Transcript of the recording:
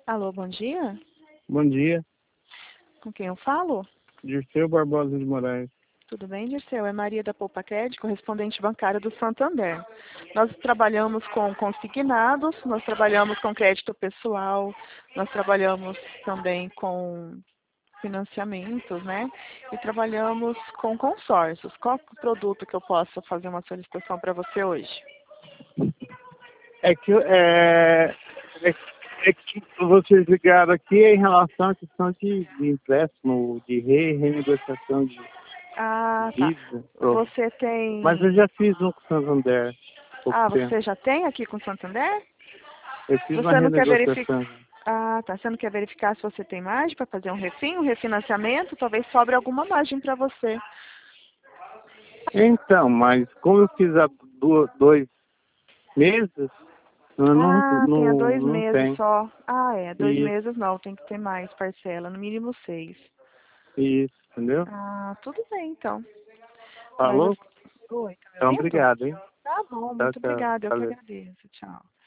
Alô, bom dia. Bom dia, Com quem eu falo? Dirceu Barbosa de Moraes. Tudo bem, Dirceu? É Maria da Poupa Crédito, correspondente bancária do Santander. Nós trabalhamos com consignados, nós trabalhamos com crédito pessoal, nós trabalhamos também com financiamentos, né? E trabalhamos com consórcios. Qual é o produto que eu posso fazer uma solicitação para você hoje? É que vocês ligaram aqui em relação à questão de empréstimo, de renegociação de Ah, tá. dívida. Você Mas eu tem... já fiz um com o Santander há pouco Ah, tempo. você já tem aqui com o Santander? Eu fiz uma Você não quer verificar? renegociação. Ah, tá. Você não quer verificar se você tem margem para fazer um refinanciamento? Talvez sobre alguma margem para você. Então, mas como eu fiz há 2 meses, eu Ah, tem há dois não meses tenho. só. Ah, é. 2 meses Isso, não. Tem que ter mais parcela. No mínimo 6. isso, entendeu? Ah, tudo bem, então. Mas... Falou? Oi, tá me Então, ouvindo? obrigado, hein? Tá bom. Tchau, Muito tchau. obrigada. Eu que Valeu. agradeço. Tchau.